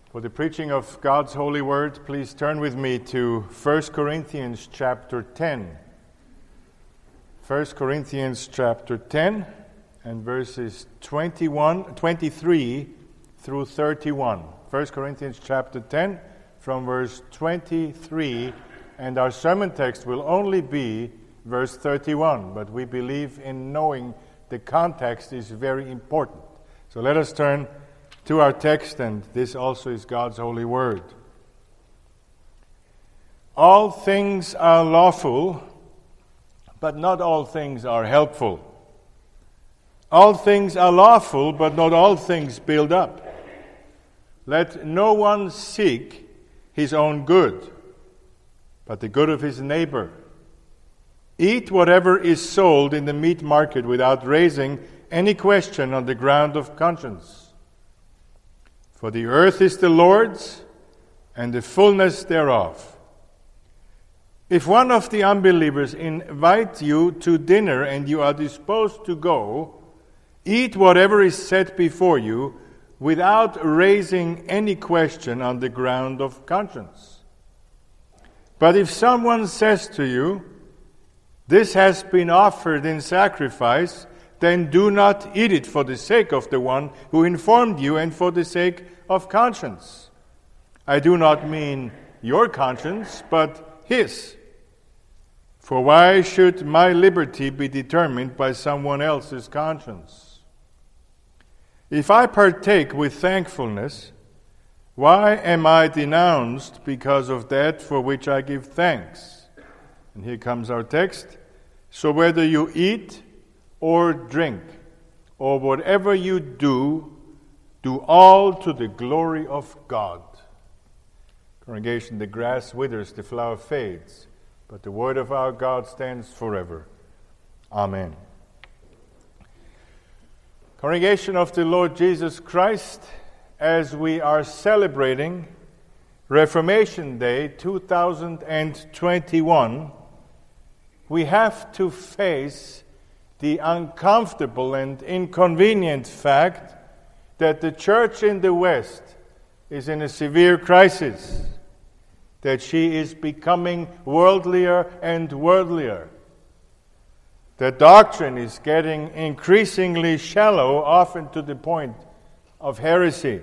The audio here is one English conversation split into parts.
For the preaching of God's holy word, please turn with me to 1 Corinthians chapter 10. 1 Corinthians chapter 10 and verses 23 through 31. 1 Corinthians chapter 10 from verse 23, and our sermon text will only be verse 31, but we believe in knowing the context is very important. So let us turn to our text, and this also is God's holy word. All things are lawful, but not all things are helpful. All things are lawful, but not all things build up. Let no one seek his own good, but the good of his neighbor. Eat whatever is sold in the meat market without raising any question on the ground of conscience. For the earth is the Lord's, and the fullness thereof. If one of the unbelievers invite you to dinner and you are disposed to go, eat whatever is set before you without raising any question on the ground of conscience. But if someone says to you, "This has been offered in sacrifice," then do not eat it for the sake of the one who informed you and for the sake of conscience. I do not mean your conscience, but his. For why should my liberty be determined by someone else's conscience? If I partake with thankfulness, why am I denounced because of that for which I give thanks? And here comes our text. So whether you eat or drink, or whatever you do, do all to the glory of God. Congregation, the grass withers, the flower fades, but the word of our God stands forever. Amen. Congregation of the Lord Jesus Christ, as we are celebrating Reformation Day 2021, we have to face the uncomfortable and inconvenient fact that the church in the West is in a severe crisis, that she is becoming worldlier and worldlier. The doctrine is getting increasingly shallow, often to the point of heresy.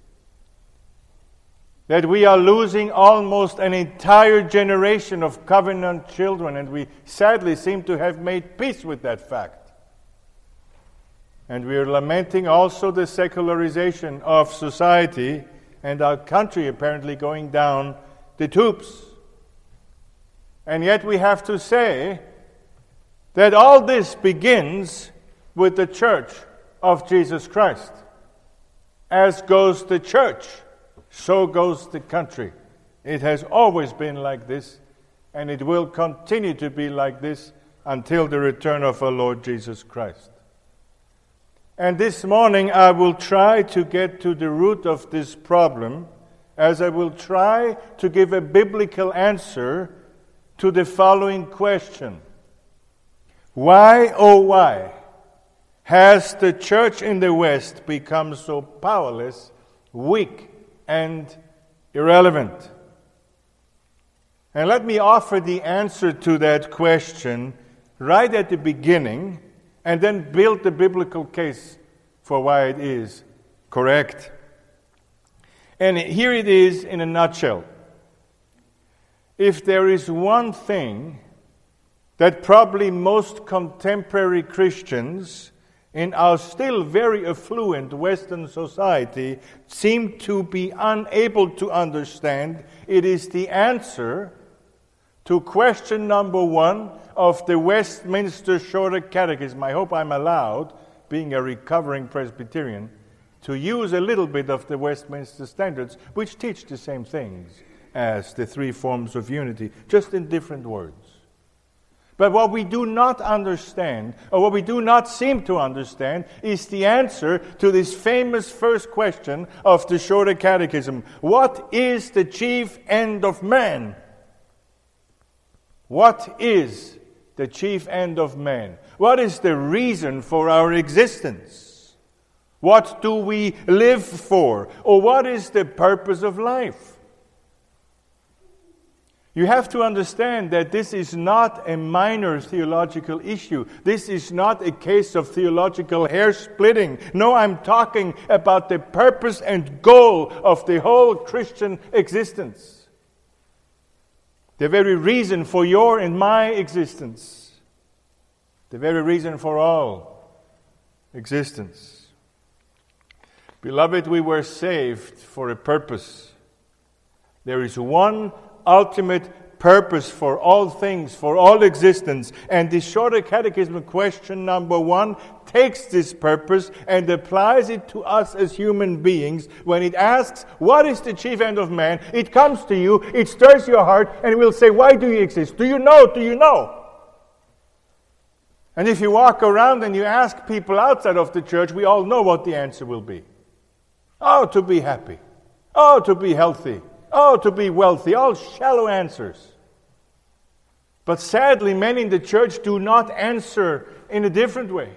That we are losing almost an entire generation of covenant children, and we sadly seem to have made peace with that fact. And we are lamenting also the secularization of society and our country apparently going down the tubes. And yet we have to say that all this begins with the church of Jesus Christ. As goes the church, so goes the country. It has always been like this, and it will continue to be like this until the return of our Lord Jesus Christ. And this morning I will try to get to the root of this problem, as I will try to give a biblical answer to the following question. Why, oh why, has the church in the West become so powerless, weak, and irrelevant? And let me offer the answer to that question right at the beginning, and then build the biblical case for why it is correct. And here it is in a nutshell. If there is one thing that probably most contemporary Christians in our still very affluent Western society seem to be unable to understand, it is the answer to question number 1 of the Westminster Shorter Catechism. I hope I'm allowed, being a recovering Presbyterian, to use a little bit of the Westminster Standards, which teach the same things as the 3 forms of unity, just in different words. But what we do not understand, or what we do not seem to understand, is the answer to this famous first question of the Shorter Catechism. What is the chief end of man? What is the chief end of man? What is the reason for our existence? What do we live for? Or what is the purpose of life? You have to understand that this is not a minor theological issue. This is not a case of theological hair splitting. No, I'm talking about the purpose and goal of the whole Christian existence. The very reason for your and my existence. The very reason for all existence. Beloved, we were saved for a purpose. There is one ultimate purpose for all things, for all existence. And the Shorter Catechism question number 1 takes this purpose and applies it to us as human beings. When it asks, what is the chief end of man? It comes to you, it stirs your heart, and it will say, why do you exist? Do you know? Do you know? And if you walk around and you ask people outside of the church, we all know what the answer will be. Oh, to be happy. Oh, to be healthy. Oh, to be wealthy. All shallow answers. But sadly, many in the church do not answer in a different way.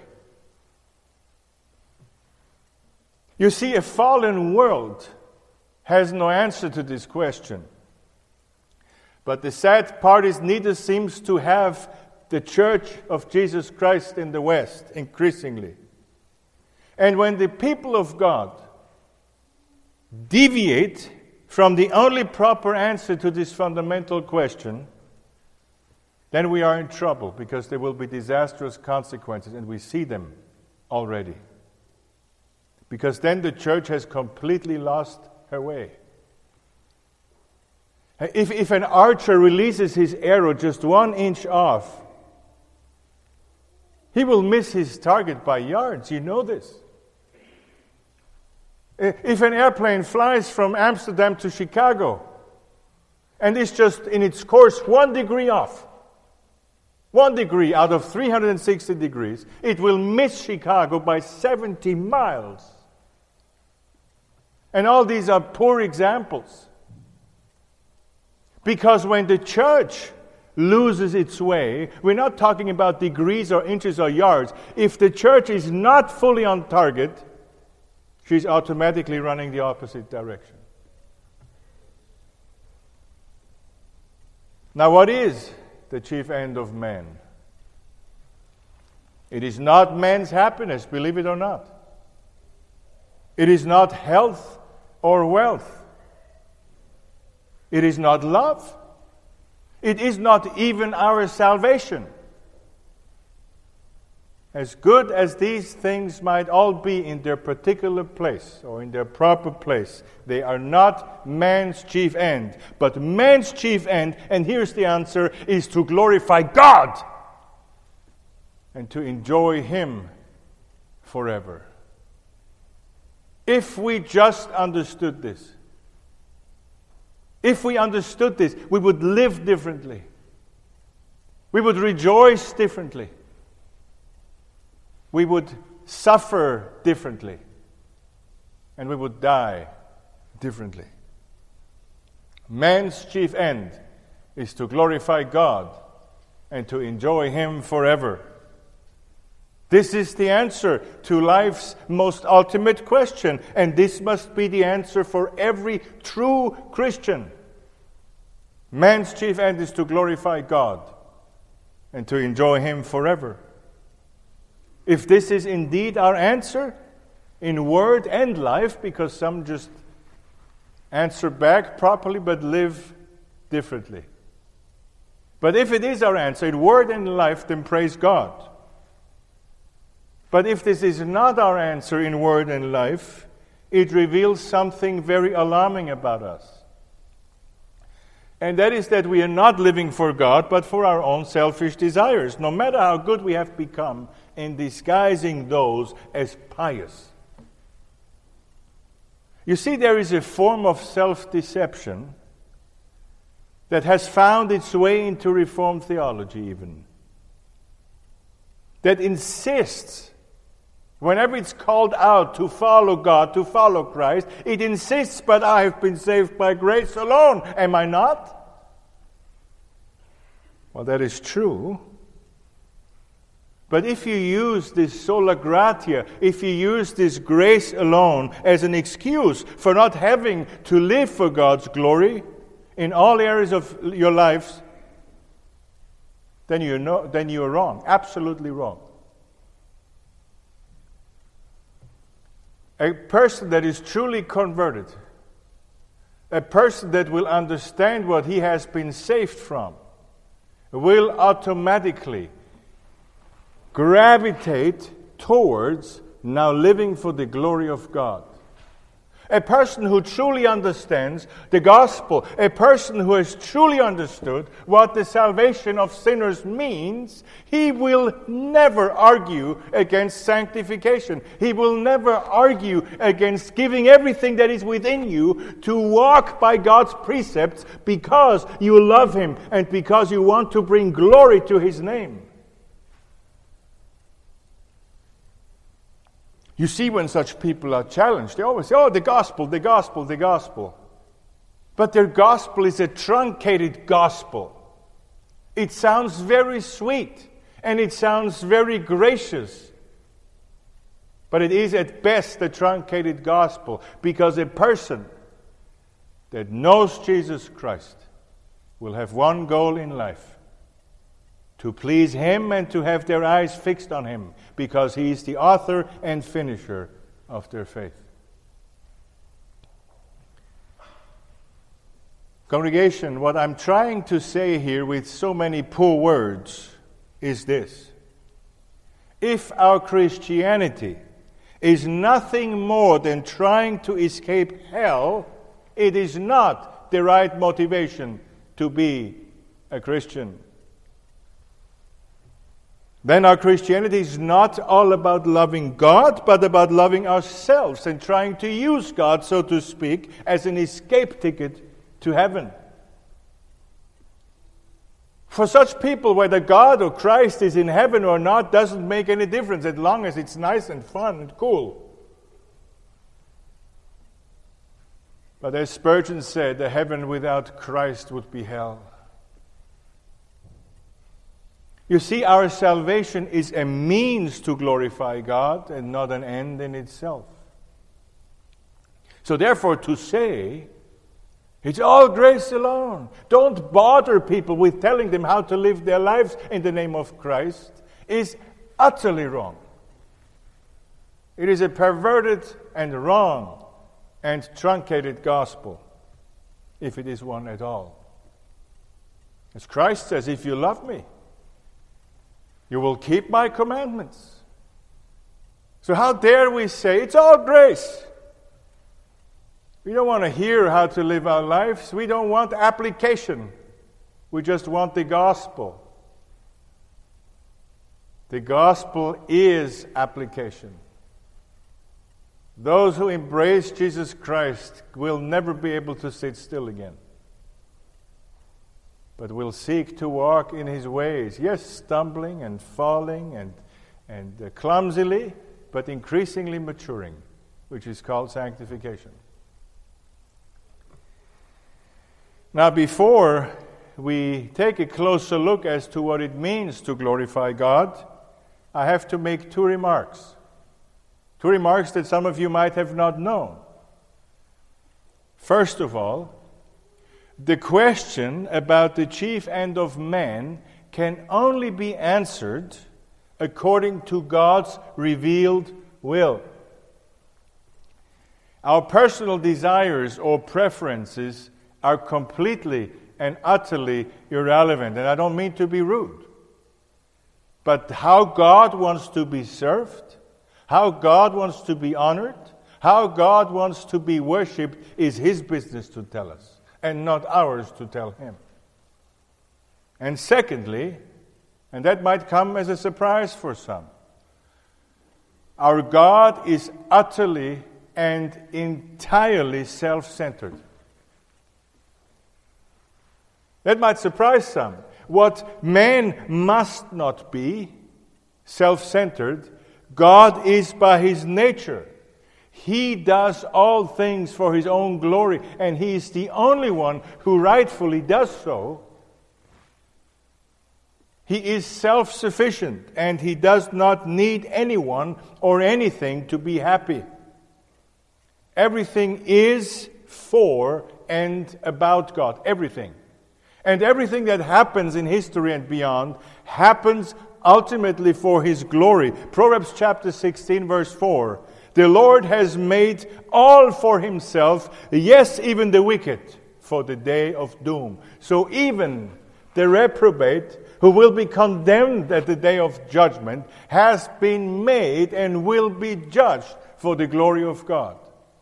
You see, a fallen world has no answer to this question. But the sad part is neither seems to have the Church of Jesus Christ in the West, increasingly. And when the people of God deviate from the only proper answer to this fundamental question, then we are in trouble, because there will be disastrous consequences, and we see them already. Because then the church has completely lost her way. If an archer releases his arrow just 1 inch off, he will miss his target by yards. You know this. If an airplane flies from Amsterdam to Chicago and is just in its course 1 degree off, 1 degree out of 360 degrees, it will miss Chicago by 70 miles. And all these are poor examples. Because when the church loses its way, we're not talking about degrees or inches or yards. If the church is not fully on target, she's automatically running the opposite direction. Now, what is the chief end of man? It is not man's happiness, believe it or not. It is not health or wealth. It is not love. It is not even our salvation. As good as these things might all be in their particular place or in their proper place, they are not man's chief end. But man's chief end, and here's the answer, is to glorify God and to enjoy Him forever. If we just understood this, if we understood this, we would live differently. We would rejoice differently. We would suffer differently. And we would die differently. Man's chief end is to glorify God and to enjoy Him forever. This is the answer to life's most ultimate question, and this must be the answer for every true Christian. Man's chief end is to glorify God and to enjoy Him forever. If this is indeed our answer, in word and life, because some just answer back properly but live differently. But if it is our answer in word and life, then praise God. But if this is not our answer in word and life, it reveals something very alarming about us. And that is that we are not living for God, but for our own selfish desires, no matter how good we have become in disguising those as pious. You see, there is a form of self-deception that has found its way into Reformed theology even, that insists, whenever it's called out to follow God, to follow Christ, it insists, but I have been saved by grace alone. Am I not? Well, that is true. But if you use this sola gratia, if you use this grace alone as an excuse for not having to live for God's glory in all areas of your lives, then you're wrong, absolutely wrong. A person that is truly converted, a person that will understand what he has been saved from, will automatically gravitate towards now living for the glory of God. A person who truly understands the gospel, a person who has truly understood what the salvation of sinners means, he will never argue against sanctification. He will never argue against giving everything that is within you to walk by God's precepts because you love Him and because you want to bring glory to His name. You see, when such people are challenged, they always say, the gospel, the gospel, the gospel. But their gospel is a truncated gospel. It sounds very sweet, and it sounds very gracious. But it is at best a truncated gospel, because a person that knows Jesus Christ will have one goal in life: to please Him and to have their eyes fixed on Him, because He is the author and finisher of their faith. Congregation, what I'm trying to say here with so many poor words is this: if our Christianity is nothing more than trying to escape hell, it is not the right motivation to be a Christian. Then our Christianity is not all about loving God, but about loving ourselves and trying to use God, so to speak, as an escape ticket to heaven. For such people, whether God or Christ is in heaven or not doesn't make any difference, as long as it's nice and fun and cool. But as Spurgeon said, a heaven without Christ would be hell. You see, our salvation is a means to glorify God and not an end in itself. So therefore, to say, it's all grace alone, don't bother people with telling them how to live their lives in the name of Christ, is utterly wrong. It is a perverted and wrong and truncated gospel, if it is one at all. As Christ says, if you love me, you will keep my commandments. So how dare we say it's all grace? We don't want to hear how to live our lives. We don't want application. We just want the gospel. The gospel is application. Those who embrace Jesus Christ will never be able to sit still again, but will seek to walk in His ways. Yes, stumbling and falling and clumsily, but increasingly maturing, which is called sanctification. Now, before we take a closer look as to what it means to glorify God, I have to make two remarks. Two remarks that some of you might have not known. First of all, the question about the chief end of man can only be answered according to God's revealed will. Our personal desires or preferences are completely and utterly irrelevant. And I don't mean to be rude. But how God wants to be served, how God wants to be honored, how God wants to be worshipped is His business to tell us, and not ours to tell Him. And secondly, and that might come as a surprise for some, our God is utterly and entirely self-centered. That might surprise some. What man must not be, self-centered, God is by His nature. He does all things for His own glory, and He is the only one who rightfully does so. He is self-sufficient, and He does not need anyone or anything to be happy. Everything is for and about God. Everything. And everything that happens in history and beyond happens ultimately for His glory. Proverbs chapter 16, verse 4. The Lord has made all for Himself, yes, even the wicked, for the day of doom. So even the reprobate, who will be condemned at the day of judgment, has been made and will be judged for the glory of God.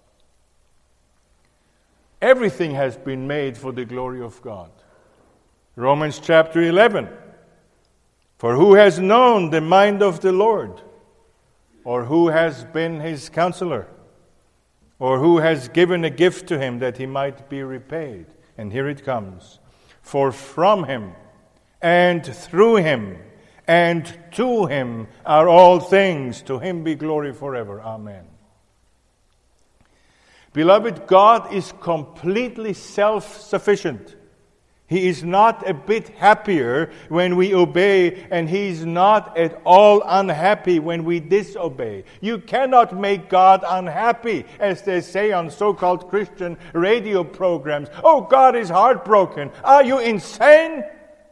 Everything has been made for the glory of God. Romans chapter 11. For who has known the mind of the Lord? Or who has been His counselor? Or who has given a gift to Him that He might be repaid? And here it comes. For from Him, and through Him, and to Him are all things. To Him be glory forever. Amen. Beloved, God is completely self-sufficient. He is not a bit happier when we obey, and He is not at all unhappy when we disobey. You cannot make God unhappy, as they say on so-called Christian radio programs. Oh, God is heartbroken. Are you insane?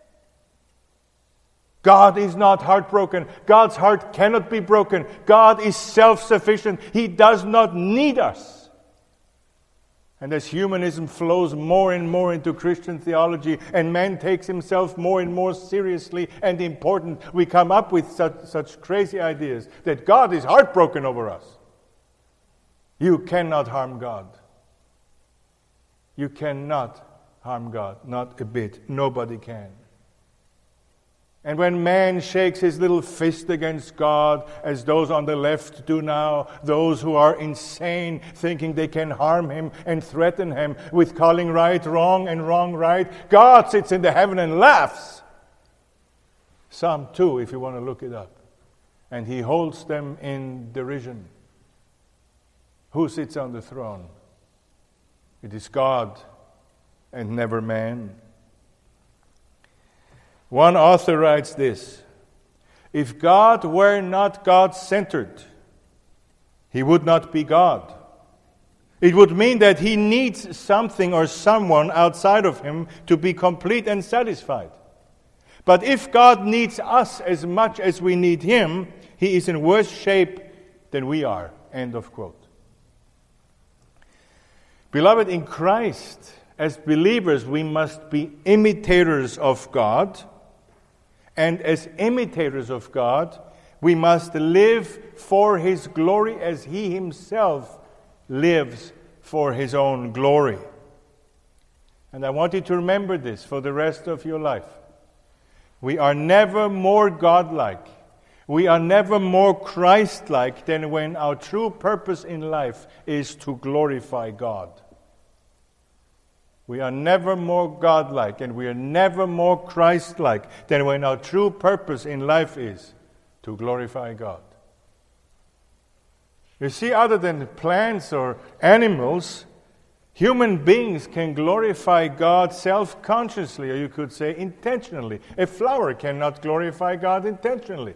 God is not heartbroken. God's heart cannot be broken. God is self-sufficient. He does not need us. And as humanism flows more and more into Christian theology, and man takes himself more and more seriously and important, we come up with such crazy ideas that God is heartbroken over us. You cannot harm God. You cannot harm God, not a bit. Nobody can. And when man shakes his little fist against God, as those on the left do now, those who are insane, thinking they can harm Him and threaten Him with calling right wrong and wrong right, God sits in the heaven and laughs. Psalm 2, if you want to look it up. And He holds them in derision. Who sits on the throne? It is God and never man. One author writes this: if God were not God-centered, He would not be God. It would mean that He needs something or someone outside of Him to be complete and satisfied. But if God needs us as much as we need Him, He is in worse shape than we are. End of quote. Beloved, in Christ, as believers, we must be imitators of God. And as imitators of God, we must live for His glory as He Himself lives for His own glory. And I want you to remember this for the rest of your life. We are never more godlike. We are never more Christ-like than when our true purpose in life is to glorify God. We are never more godlike, and we are never more Christ-like than when our true purpose in life is to glorify God. You see, other than plants or animals, human beings can glorify God self-consciously, or you could say intentionally. A flower cannot glorify God intentionally.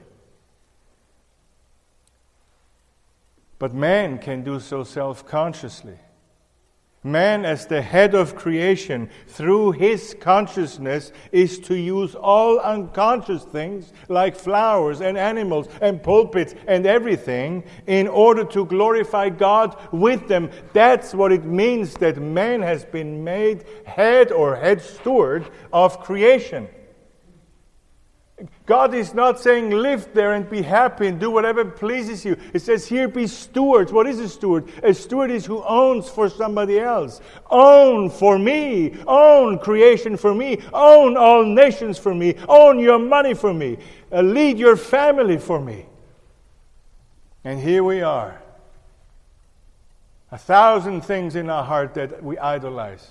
But man can do so self-consciously. Man, as the head of creation, through his consciousness, is to use all unconscious things like flowers and animals and pulpits and everything in order to glorify God with them. That's what it means that man has been made head or head steward of creation. God is not saying live there and be happy and do whatever pleases you. It says here be stewards. What is a steward? A steward is who owns for somebody else. Own for me. Own creation for me. Own all nations for me. Own your money for me. Lead your family for me. And here we are. 1,000 things in our heart that we idolize.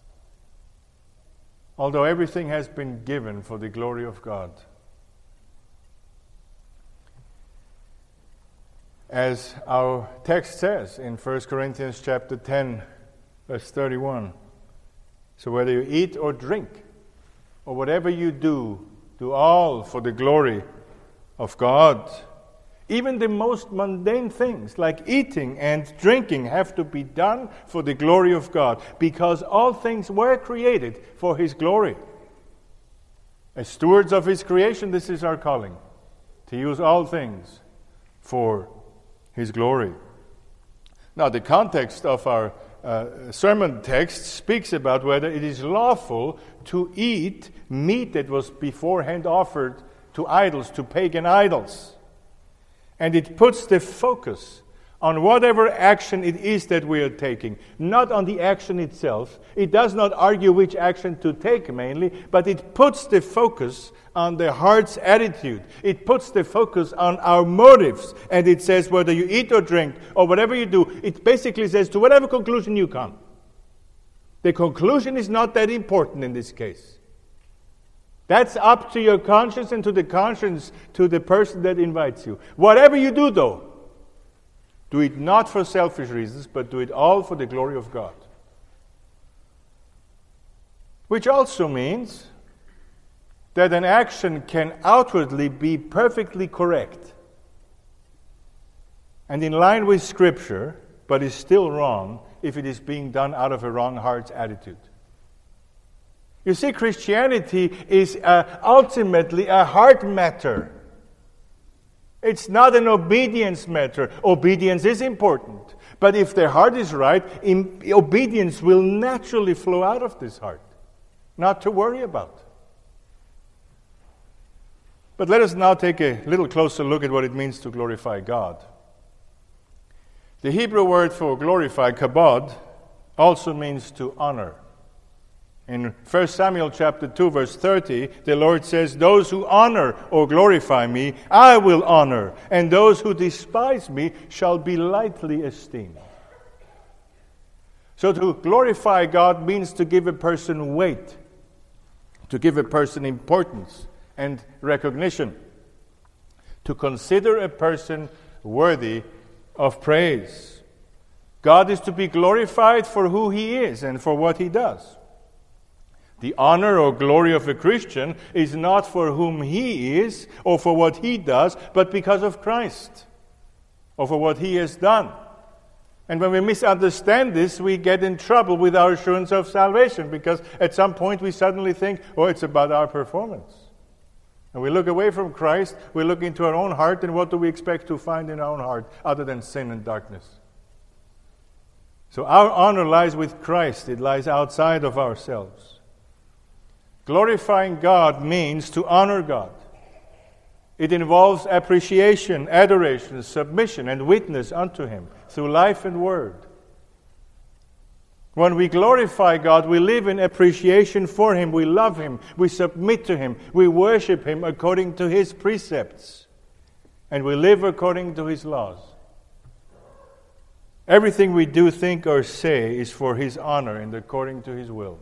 Although everything has been given for the glory of God. As our text says in 1 Corinthians chapter 10, verse 31. So whether you eat or drink, or whatever you do Do all for the glory of God. Even the most mundane things like eating and drinking have to be done for the glory of God, because all things were created for His glory. As stewards of His creation, this is our calling, to use all things for His glory. Now, the context of our sermon text speaks about whether it is lawful to eat meat that was beforehand offered to idols, to pagan idols. And it puts the focus on whatever action it is that we are taking, not on the action itself. It does not argue which action to take mainly, but it puts the focus on the heart's attitude. It puts the focus on our motives. And it says whether you eat or drink or whatever you do, it basically says to whatever conclusion you come. The conclusion is not that important in this case. That's up to your conscience and to the conscience to the person that invites you. Whatever you do, though, do it not for selfish reasons, but do it all for the glory of God. Which also means that an action can outwardly be perfectly correct and in line with Scripture, but is still wrong if it is being done out of a wrong heart's attitude. You see, Christianity is ultimately a heart matter. It's not an obedience matter. Obedience is important. But if the heart is right, obedience will naturally flow out of this heart. Not to worry about. But let us now take a little closer look at what it means to glorify God. The Hebrew word for glorify, kabod, also means to honor. In 1 Samuel chapter 2, verse 30, the Lord says, "Those who honor or glorify me, I will honor, and those who despise me shall be lightly esteemed." So to glorify God means to give a person weight, to give a person importance and recognition, to consider a person worthy of praise. God is to be glorified for who He is and for what He does. The honor or glory of a Christian is not for whom he is or for what he does, but because of Christ or for what He has done. And when we misunderstand this, we get in trouble with our assurance of salvation, because at some point we suddenly think, oh, it's about our performance. And we look away from Christ, we look into our own heart, and what do we expect to find in our own heart other than sin and darkness? So our honor lies with Christ. It lies outside of ourselves. Glorifying God means to honor God. It involves appreciation, adoration, submission, and witness unto Him through life and word. When we glorify God, we live in appreciation for Him. We love Him. We submit to Him. We worship Him according to His precepts. And we live according to His laws. Everything we do, think, or say is for His honor and according to His will.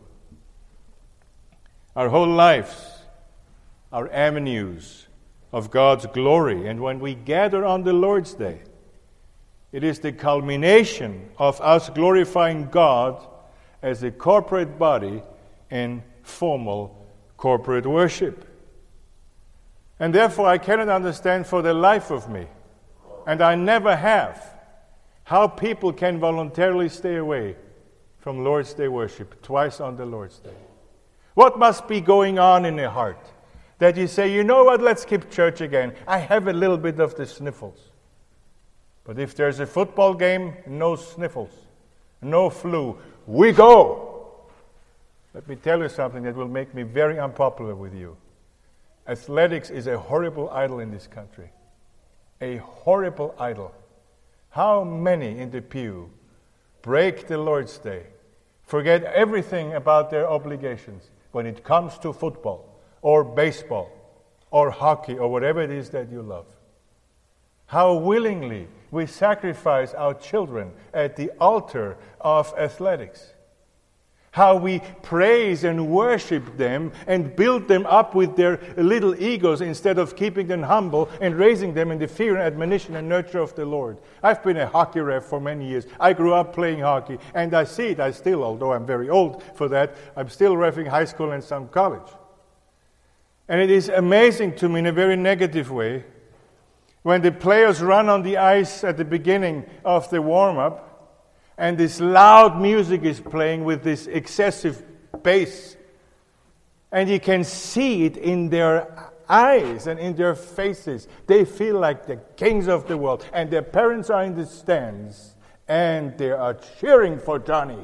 Our whole lives are avenues of God's glory. And when we gather on the Lord's Day, it is the culmination of us glorifying God as a corporate body in formal corporate worship. And therefore I cannot understand for the life of me, and I never have, how people can voluntarily stay away from Lord's Day worship twice on the Lord's Day. What must be going on in your heart that you say, you know what, let's skip church again. I have a little bit of the sniffles. But if there's a football game, no sniffles, no flu. We go. Let me tell you something that will make me very unpopular with you. Athletics is a horrible idol in this country. A horrible idol. How many in the pew break the Lord's Day, forget everything about their obligations when it comes to football or baseball or hockey or whatever it is that you love? How willingly we sacrifice our children at the altar of athletics. How we praise and worship them and build them up with their little egos instead of keeping them humble and raising them in the fear and admonition and nurture of the Lord. I've been a hockey ref for many years. I grew up playing hockey, and I see it. I still, although I'm very old for that, I'm still reffing high school and some college. And it is amazing to me in a very negative way when the players run on the ice at the beginning of the warm-up and this loud music is playing with this excessive bass. And you can see it in their eyes and in their faces. They feel like the kings of the world. And their parents are in the stands and they are cheering for Johnny,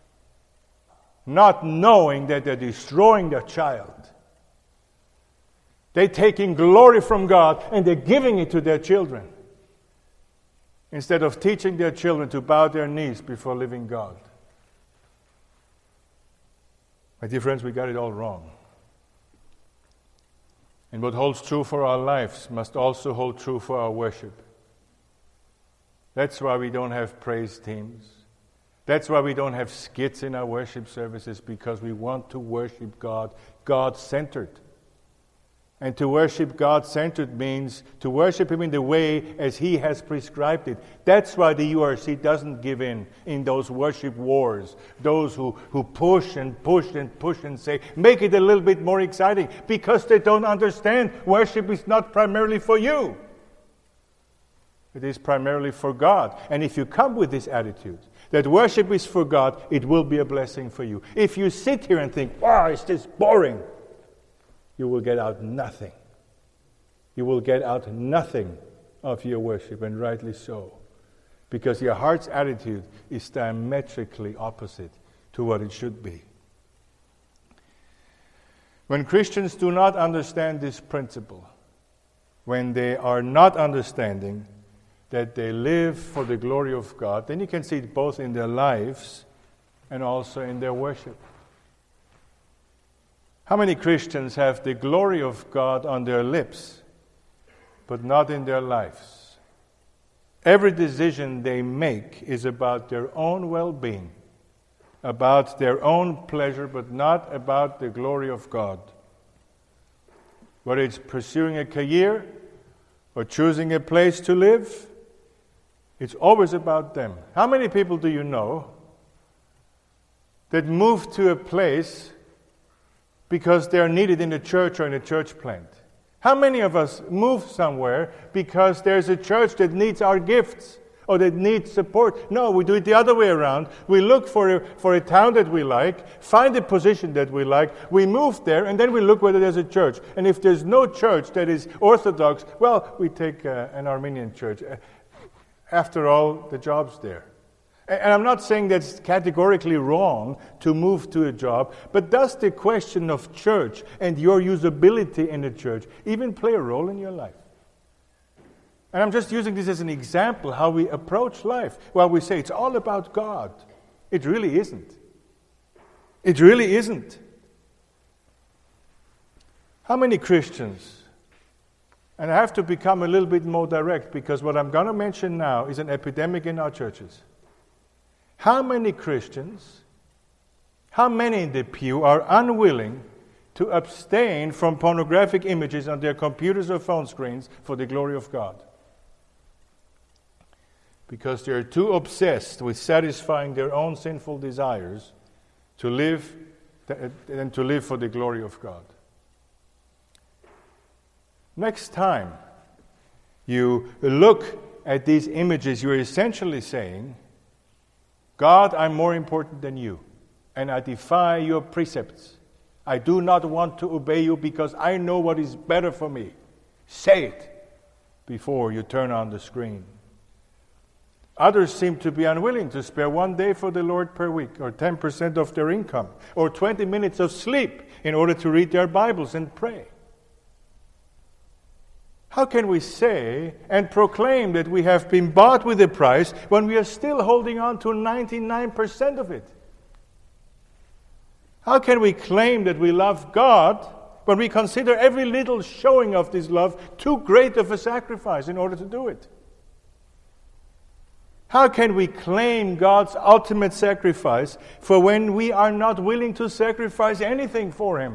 not knowing that they're destroying their child. They're taking glory from God and they're giving it to their children instead of teaching their children to bow their knees before living God. My dear friends, we got it all wrong. And what holds true for our lives must also hold true for our worship. That's why we don't have praise teams. That's why we don't have skits in our worship services, because we want to worship God, God-centered. And to worship God-centered means to worship Him in the way as He has prescribed it. That's why the URC doesn't give in those worship wars. Those who push and push and push and say, make it a little bit more exciting. Because they don't understand worship is not primarily for you. It is primarily for God. And if you come with this attitude, that worship is for God, it will be a blessing for you. If you sit here and think, wow, is this boring? You will get out nothing. You will get out nothing of your worship, and rightly so. Because your heart's attitude is diametrically opposite to what it should be. When Christians do not understand this principle, when they are not understanding that they live for the glory of God, then you can see it both in their lives and also in their worship. How many Christians have the glory of God on their lips, but not in their lives? Every decision they make is about their own well-being, about their own pleasure, but not about the glory of God. Whether it's pursuing a career or choosing a place to live, it's always about them. How many people do you know that move to a place because they're needed in a church or in a church plant? How many of us move somewhere because there's a church that needs our gifts or that needs support? No, we do it the other way around. We look for a town that we like, find a position that we like, we move there, and then we look whether there's a church. And if there's no church that is Orthodox, well, we take an Armenian church. After all, the job's there. And I'm not saying that's categorically wrong to move to a job, but does the question of church and your usability in a church even play a role in your life? And I'm just using this as an example how we approach life. While we say it's all about God, it really isn't. It really isn't. How many Christians, and I have to become a little bit more direct because what I'm going to mention now is an epidemic in our churches. How many Christians, how many in the pew are unwilling to abstain from pornographic images on their computers or phone screens for the glory of God? Because they are too obsessed with satisfying their own sinful desires to live for the glory of God. Next time you look at these images, you're essentially saying, God, I'm more important than you, and I defy your precepts. I do not want to obey you because I know what is better for me. Say it before you turn on the screen. Others seem to be unwilling to spare 1 day for the Lord per week, or 10% of their income, or 20 minutes of sleep in order to read their Bibles and pray. How can we say and proclaim that we have been bought with a price when we are still holding on to 99% of it? How can we claim that we love God when we consider every little showing of this love too great of a sacrifice in order to do it? How can we claim God's ultimate sacrifice for when we are not willing to sacrifice anything for Him?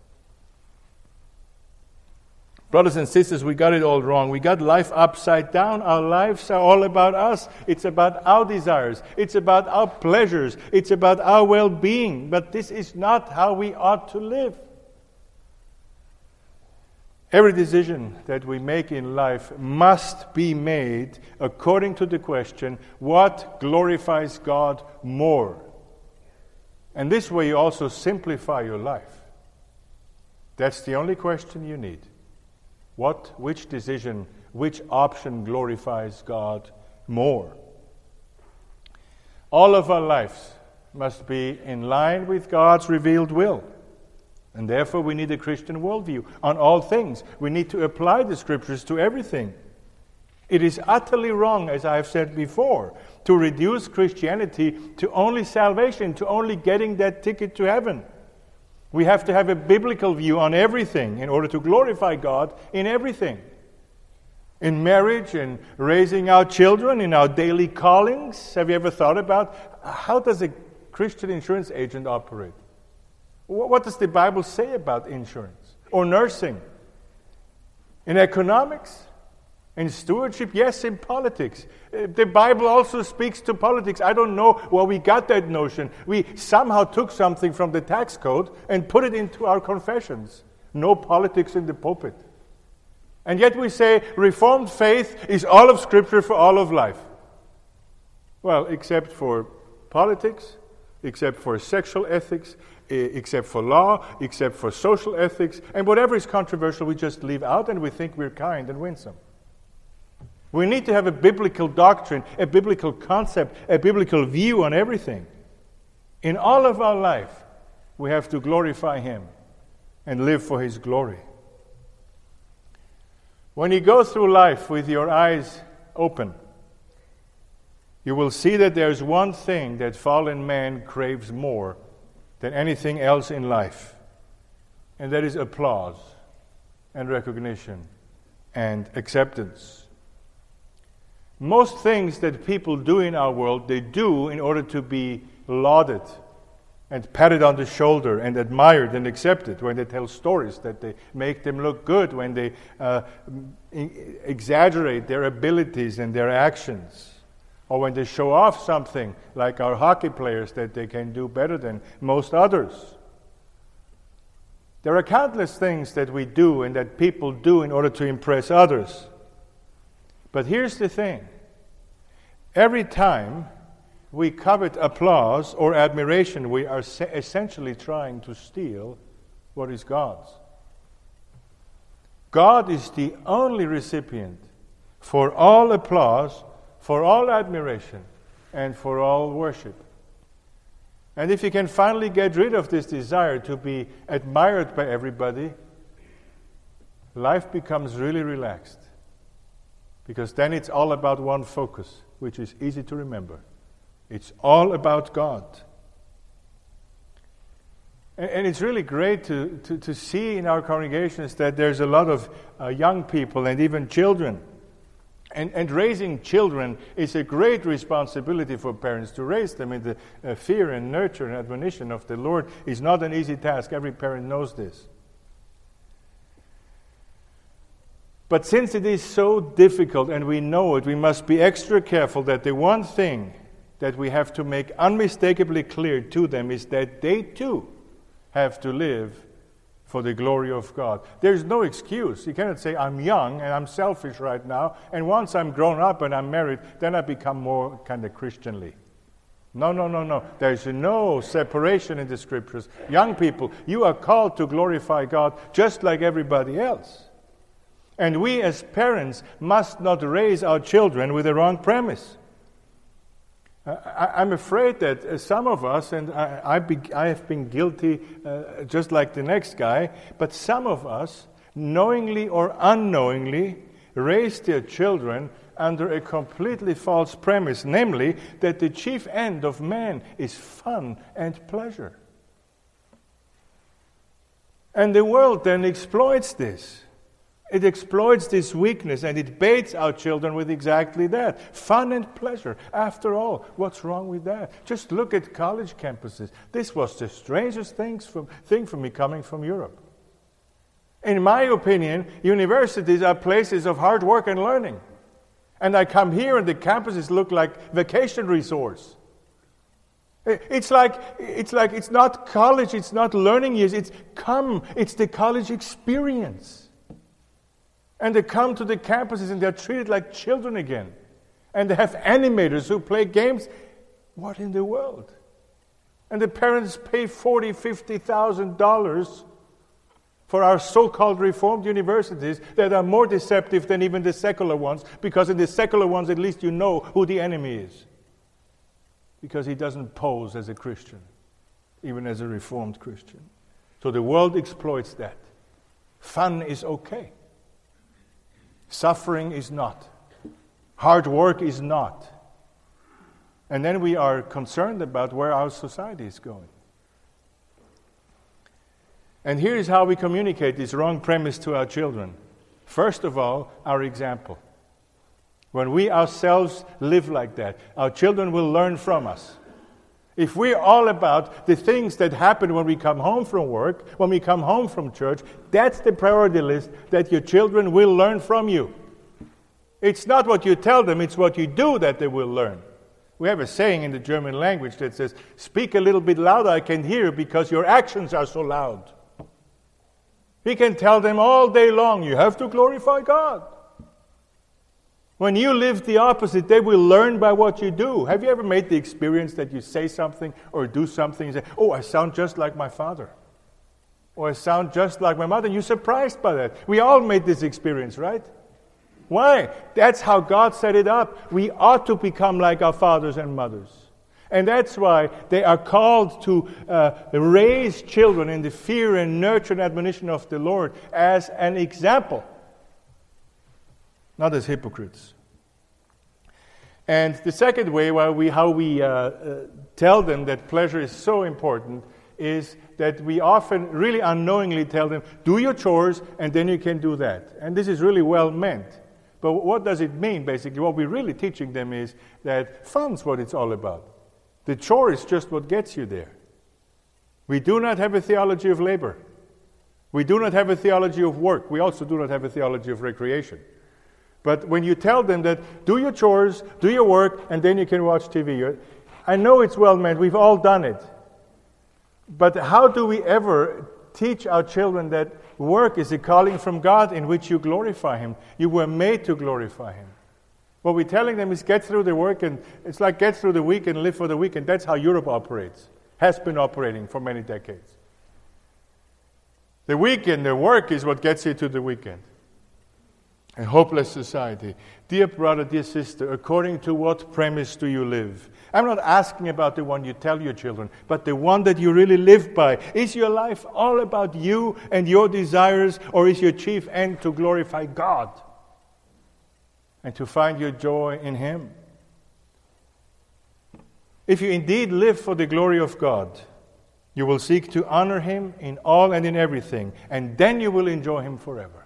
Brothers and sisters, we got it all wrong. We got life upside down. Our lives are all about us. It's about our desires. It's about our pleasures. It's about our well-being. But this is not how we ought to live. Every decision that we make in life must be made according to the question, what glorifies God more? And this way you also simplify your life. That's the only question you need. Which decision, which option glorifies God more? All of our lives must be in line with God's revealed will. And therefore we need a Christian worldview on all things. We need to apply the Scriptures to everything. It is utterly wrong, as I have said before, to reduce Christianity to only salvation, to only getting that ticket to heaven. We have to have a biblical view on everything in order to glorify God in everything. In marriage, in raising our children, in our daily callings. Have you ever thought about how does a Christian insurance agent operate? What does the Bible say about insurance or nursing? In economics? In stewardship? Yes, in politics. The Bible also speaks to politics. I don't know where we got that notion. We somehow took something from the tax code and put it into our confessions. No politics in the pulpit. And yet we say Reformed faith is all of Scripture for all of life. Well, except for politics, except for sexual ethics, except for law, except for social ethics, and whatever is controversial we just leave out and we think we're kind and winsome. We need to have a biblical doctrine, a biblical concept, a biblical view on everything. In all of our life, we have to glorify Him and live for His glory. When you go through life with your eyes open, you will see that there's one thing that fallen man craves more than anything else in life, and that is applause and recognition and acceptance. Most things that people do in our world, they do in order to be lauded and patted on the shoulder and admired and accepted. When they tell stories, that they make them look good, when they exaggerate their abilities and their actions, or when they show off something like our hockey players that they can do better than most others. There are countless things that we do and that people do in order to impress others. But here's the thing. Every time we covet applause or admiration, we are essentially trying to steal what is God's. God is the only recipient for all applause, for all admiration, and for all worship. And if you can finally get rid of this desire to be admired by everybody, life becomes really relaxed. Because then it's all about one focus, which is easy to remember. It's all about God. And it's really great to see in our congregations that there's a lot of young people and even children. And raising children is a great responsibility for parents. To raise them in the fear and nurture and admonition of the Lord is not an easy task. Every parent knows this. But since it is so difficult and we know it, we must be extra careful that the one thing that we have to make unmistakably clear to them is that they too have to live for the glory of God. There's no excuse. You cannot say, I'm young and I'm selfish right now, and once I'm grown up and I'm married, then I become more kind of Christianly. No. There's no separation in the Scriptures. Young people, you are called to glorify God just like everybody else. And we as parents must not raise our children with the wrong premise. I'm afraid that some of us, and I have been guilty just like the next guy, but some of us, knowingly or unknowingly, raise their children under a completely false premise, namely that the chief end of man is fun and pleasure. And the world then exploits this. It exploits this weakness and it baits our children with exactly that. Fun and pleasure. After all, what's wrong with that? Just look at college campuses. This was the strangest thing for me coming from Europe. In my opinion, universities are places of hard work and learning. And I come here and the campuses look like vacation resorts. It's not college, it's not learning years, it's the college experience. And they come to the campuses and they're treated like children again. And they have animators who play games. What in the world? And the parents pay $40,000, $50,000 for our so-called Reformed universities that are more deceptive than even the secular ones, because in the secular ones at least you know who the enemy is. Because he doesn't pose as a Christian, even as a Reformed Christian. So the world exploits that. Fun is okay. Suffering is not. Hard work is not. And then we are concerned about where our society is going. And here is how we communicate this wrong premise to our children. First of all, our example. When we ourselves live like that, our children will learn from us. If we're all about the things that happen when we come home from work, when we come home from church, that's the priority list that your children will learn from you. It's not what you tell them, it's what you do that they will learn. We have a saying in the German language that says, speak a little bit louder, I can hear, because your actions are so loud. He can tell them all day long, you have to glorify God. When you live the opposite, they will learn by what you do. Have you ever made the experience that you say something or do something and say, oh, I sound just like my father. Or I sound just like my mother. And you're surprised by that. We all made this experience, right? Why? That's how God set it up. We ought to become like our fathers and mothers. And that's why they are called to raise children in the fear and nurture and admonition of the Lord as an example, not as hypocrites. And the second way how we tell them that pleasure is so important is that we often really unknowingly tell them, do your chores and then you can do that. And this is really well meant. But what does it mean, basically? What we're really teaching them is that fun's what it's all about. The chore is just what gets you there. We do not have a theology of labor. We do not have a theology of work. We also do not have a theology of recreation. But when you tell them that, do your chores, do your work, and then you can watch TV. I know it's well meant. We've all done it. But how do we ever teach our children that work is a calling from God in which you glorify Him? You were made to glorify Him. What we're telling them is get through the work, and it's like get through the week and live for the weekend. That's how Europe operates, has been operating for many decades. The weekend, the work is what gets you to the weekend. A hopeless society. Dear brother, dear sister, according to what premise do you live? I'm not asking about the one you tell your children, but the one that you really live by. Is your life all about you and your desires, or is your chief end to glorify God and to find your joy in Him? If you indeed live for the glory of God, you will seek to honor Him in all and in everything, and then you will enjoy Him forever.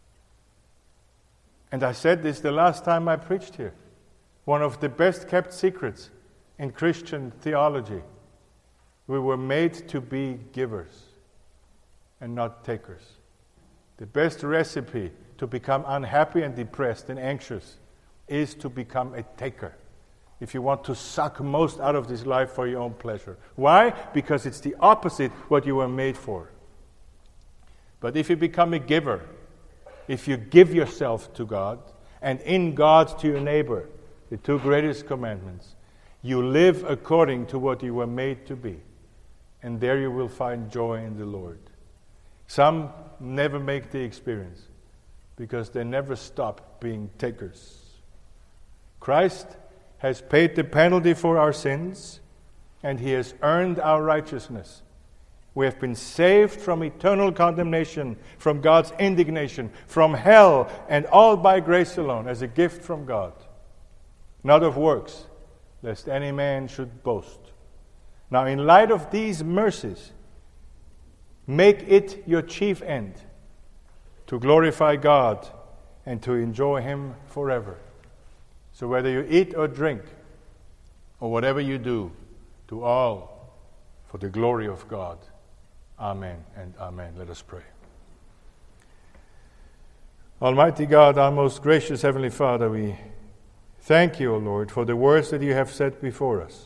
And I said this the last time I preached here. One of the best kept secrets in Christian theology. We were made to be givers and not takers. The best recipe to become unhappy and depressed and anxious is to become a taker. If you want to suck most out of this life for your own pleasure. Why? Because it's the opposite what you were made for. But if you become a giver, if you give yourself to God, and in God to your neighbor, the two greatest commandments, you live according to what you were made to be. And there you will find joy in the Lord. Some never make the experience because they never stop being takers. Christ has paid the penalty for our sins, and He has earned our righteousness. We have been saved from eternal condemnation, from God's indignation, from hell, and all by grace alone, as a gift from God. Not of works, lest any man should boast. Now, in light of these mercies, make it your chief end to glorify God and to enjoy Him forever. So whether you eat or drink, or whatever you do all for the glory of God. Amen and amen. Let us pray. Almighty God, our most gracious Heavenly Father, we thank you, O Lord, for the words that you have set before us.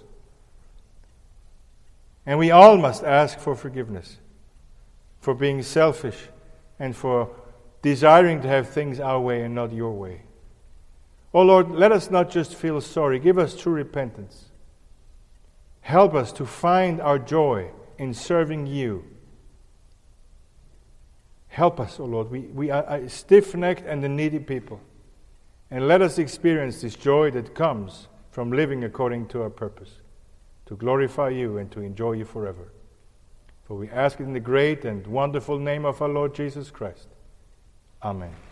And we all must ask for forgiveness, for being selfish, and for desiring to have things our way and not your way. Oh Lord, let us not just feel sorry. Give us true repentance. Help us to find our joy in serving you. Help us, oh Lord. We are stiff-necked and a needy people. And let us experience this joy that comes from living according to our purpose, to glorify you and to enjoy you forever. For we ask it in the great and wonderful name of our Lord Jesus Christ. Amen.